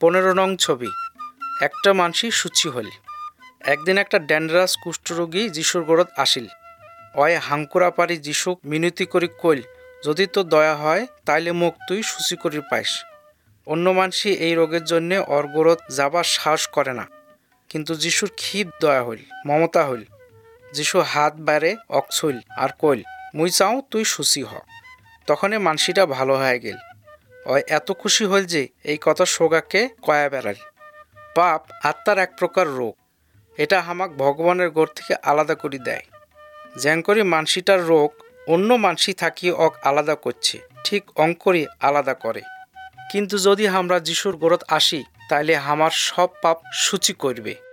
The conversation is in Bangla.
15 নং ছবি। একটা মানসি সুচি হল। একদিন একটা ডেঞ্জারাস কুষ্ঠরোগী যিশুর গড়ত আসিল। অয় হাঙ্কুরা পারি যিশুক মিনতি করি কইল, যদি তো দয়া হয় তাইলে মোক তুই সুচি করি পাইস। অন্য মানসি এই রোগের জন্যে অর গড়ত যাবার সাহস করে না, কিন্তু যিশুর ক্ষীপ দয়া হইল, মমতা হইল। যিশু হাত বাইরে অকছইল আর কইল, মুই চাও তুই সুচি হ। তখনই মানসিটা ভালো হয়ে গেল। অয় এত খুশি হইল যে এই কথা সোগাকে কয়া বেড়াল। পাপ আত্মার এক প্রকার রোগ। এটা হামাক ভগবানের গড় থেকে আলাদা করে দেয়। যেন করি মানসিটার রোগ অন্য মানসি থাকি অক আলাদা করছে, ঠিক অঙ্করই আলাদা করে। কিন্তু যদি আমরা যিশুর গড়ত আসি, তাইলে হামার সব পাপ সূচি করবে।